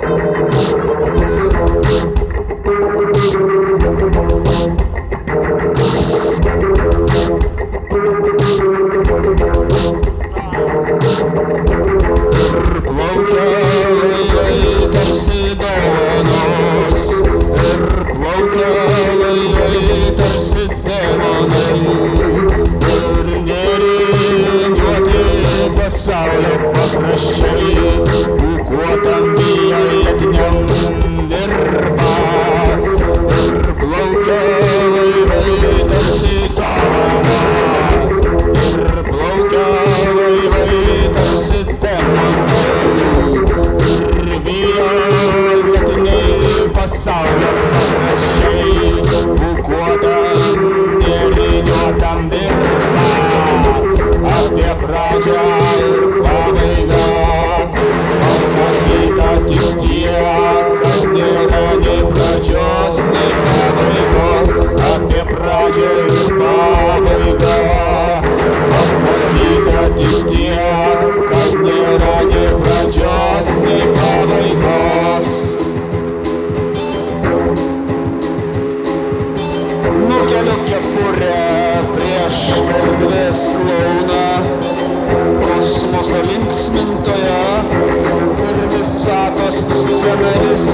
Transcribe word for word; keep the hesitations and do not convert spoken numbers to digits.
Plaukia laivai tarsi dovanos, ir plaukia laivai tarsi demonai, ir nerinuoti pasaulio pakraščiai, ūkuotam violetiniam virpa. Ir plaukia laivai tarsi dovanos, ir plaukia laivai tarsi demonai, ir violetiniai pasaulio pakraščiai, ūkuotam nerinuotam virpa. Apie pradžią ir pabaigą pasakyta tik tiek, kad nėra nei pradžios, nei pabaigos. Apie pradžią ir pabaigą pasakyta tik tiek, kad nėra nei pradžios, nei pabaigos. Nukeliu kepurę prieš erdvės klouną, kosmoso linksmintoją ir visatos scenaristų.